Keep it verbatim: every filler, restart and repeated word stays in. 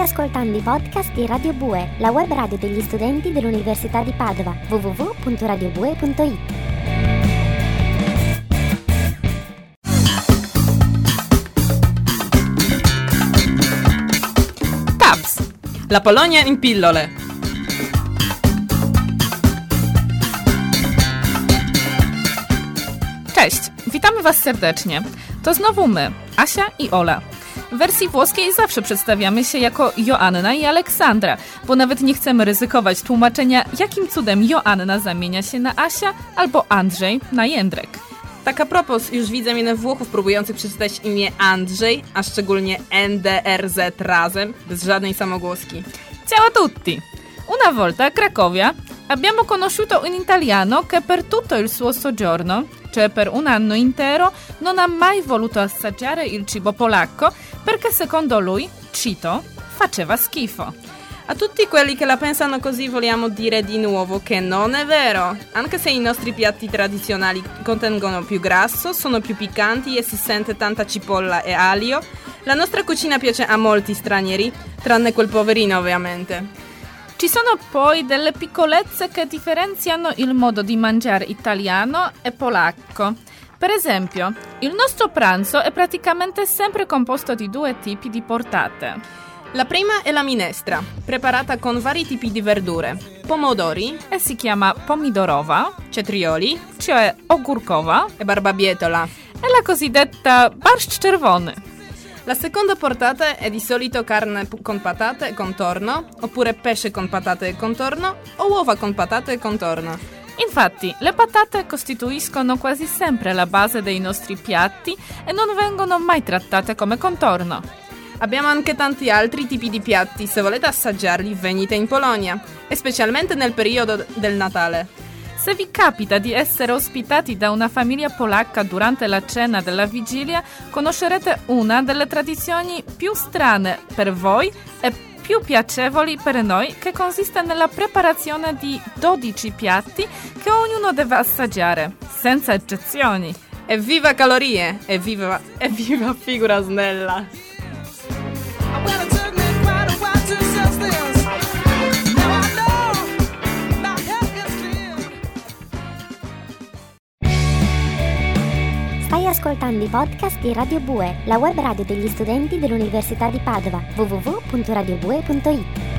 ascoltando i podcast di Radio Bue, la web radio degli studenti dell'Università di Padova, w w w punto radio bue punto i t. TAPS, la Polonia in pillole. Cześć, witamy Was serdecznie. To znowu my, Asia i Ola. W wersji włoskiej zawsze przedstawiamy się jako Joanna i Aleksandra, bo nawet nie chcemy ryzykować tłumaczenia, jakim cudem Joanna zamienia się na Asia albo Andrzej na Jędrek. Tak a propos, już widzę minę Włochów próbujących przeczytać imię Andrzej, a szczególnie N D R Z razem, bez żadnej samogłoski. Ciao a tutti! Una volta a Cracovia abbiamo conosciuto un italiano che per tutto il suo soggiorno, cioè per un anno intero, non ha mai voluto assaggiare il cibo polacco perché secondo lui, cito, faceva schifo. A tutti quelli che la pensano così vogliamo dire di nuovo che non è vero. Anche se i nostri piatti tradizionali contengono più grasso, sono più piccanti e si sente tanta cipolla e aglio, la nostra cucina piace a molti stranieri, tranne quel poverino ovviamente. Ci sono poi delle piccolezze che differenziano il modo di mangiare italiano e polacco. Per esempio, il nostro pranzo è praticamente sempre composto di due tipi di portate. La prima è la minestra, preparata con vari tipi di verdure, pomodori, e si chiama pomidorova, cetrioli, cioè ogórkowa, e barbabietola, e la cosiddetta barszcz czerwony. La seconda portata è di solito carne con patate e contorno, oppure pesce con patate e contorno, o uova con patate e contorno. Infatti, le patate costituiscono quasi sempre la base dei nostri piatti e non vengono mai trattate come contorno. Abbiamo anche tanti altri tipi di piatti, se volete assaggiarli venite in Polonia, e specialmente nel periodo del Natale. Se vi capita di essere ospitati da una famiglia polacca durante la cena della vigilia, conoscerete una delle tradizioni più strane per voi e più piacevoli per noi, che consiste nella preparazione di dodici piatti che ognuno deve assaggiare, senza eccezioni. Evviva calorie! Evviva, evviva figura snella! Stai ascoltando i podcast di Radio Bue, la web radio degli studenti dell'Università di Padova, w w w punto radio bue punto i t.